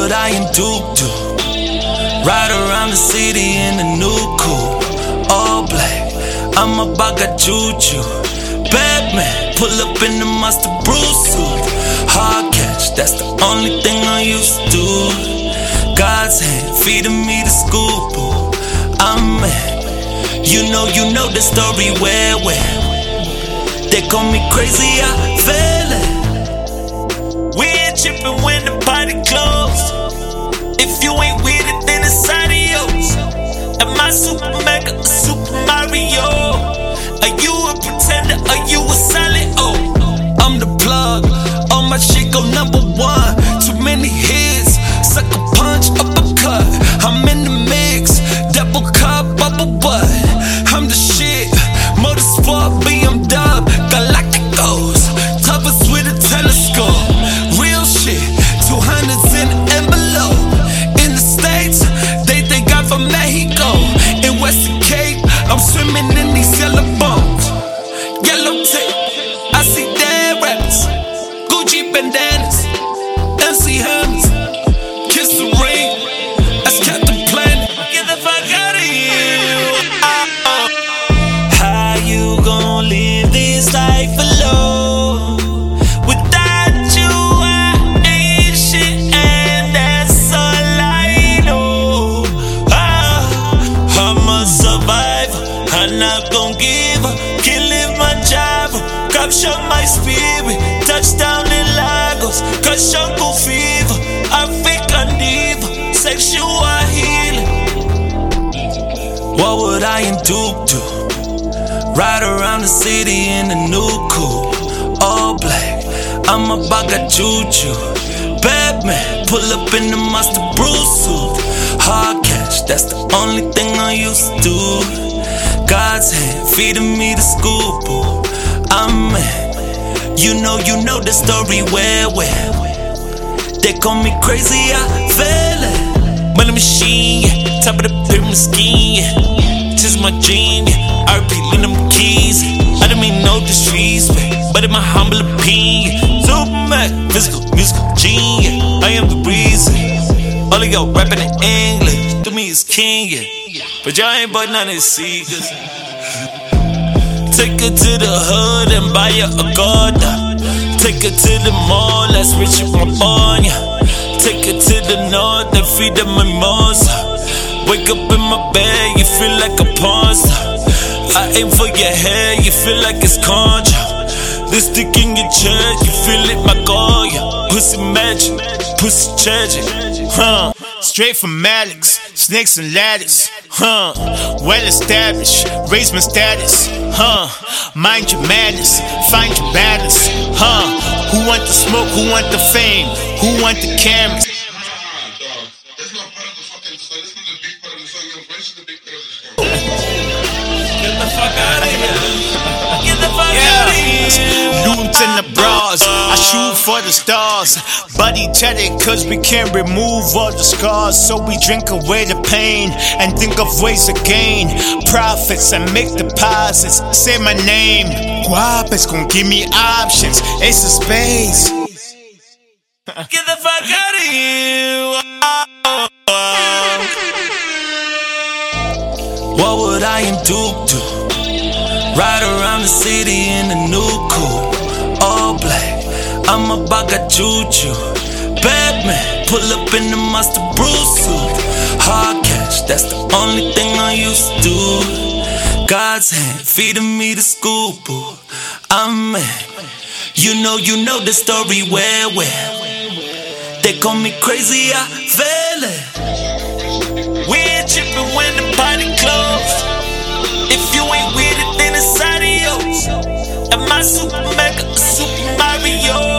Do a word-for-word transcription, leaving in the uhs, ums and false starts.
would I and Duke do? Ride around the city in a new coupe, all black. I'm about got juju. Batman, pull up in the Monster Bruce suit. Hard catch, that's the only thing I used to do. God's hand feeding me the scoop. I'm mad. You know, you know the story where, where they call me crazy, I feel it. We ain't trippin' when the party closed. If you ain't with it, then it's adios. Am I Super Mega or Super Mario? Are you a pretender? Are you a solid? Oh, I'm the plug. All my shit go number one. Too many hits. Sucker punch, uppercut. I'm in the mix. Double cup, bubble butt. I'm the shit. Motorsport, B M W. Galacticos. Covers with a telescope. Real shit. Two hundreds in an envelope. In the States, they think I'm from Mexico. In Western Cape, I'm swimming in these yellow bones. Yellow tape. I see dead rappers. Gucci bandanas. M C Hermes. Kiss the ring. That's Captain Planet. Get the fuck out of here. How you gon' live this life alone? Without you, I ain't shit, and that's all I know. Ah, I'm a survivor. I'm not gon' give up. Can't live my job. Capture my spirit. Touchdown in Lagos. Cause jungle fever. African diva. Sexual healing. What would I and Duke do? Ride around the city in a new coupe, all black. I'm about got juju. Batman, pull up in the Monster Bruce suit. Hard catch, that's the only thing I used to do. God's hand feeding me the scoop. I'm mad. You know, you know the story where, where they call me crazy, I feel it. Money machine, yeah. Top of the pyramid scheme, yeah. Just my dream, yeah. R P lean them keys. I don't mean no disrespect, but in my humble opinion, Superman, physical, musical genius. I am the reason. All of y'all rapping in English, to me is king, yeah. But y'all ain't but none of these seekers. Take her to the hood and buy her a garden. Take her to the mall, that's Richard Mabanya. Take her to the north and feed her mimosa. Wake up in my bed, you feel like a porn star. I aim for your hair, you feel like it's contra. This stick in your chest, you feel it, my Goya. Pussy magic, pussy tragic, huh? Straight from Alex, snakes and ladders, huh? Well established, raise my status, huh? Mind your madness, find your balance, huh? Who want the smoke, who want the fame, who want the cameras? That's not part of the fucking song. This was a big part of the song. Your voice is a big part of the song. Get the fuck out of here. Get the fuck yeah. out of here. Loons in the bras, I shoot for the stars. Buddy jetted cause we can't remove all the scars. So we drink away the pain and think of ways to gain profits and make deposits. Say my name. Guapes gon' give me options. Ace of spades. Get the fuck out of here. What would I and Duke do? Ride around the city in a new coupe, all black. I'm about got juju. Batman, pull up in the Monster Bruce suit. Hard catch, that's the only thing I used to do. God's hand feeding me the scoop. I'm mad. You know, you know the story where, where they call me crazy, I feel it. We ain't trippin' when the party closed. If you ain't with it, then it's adios. Am I Super Mega or Super Mario?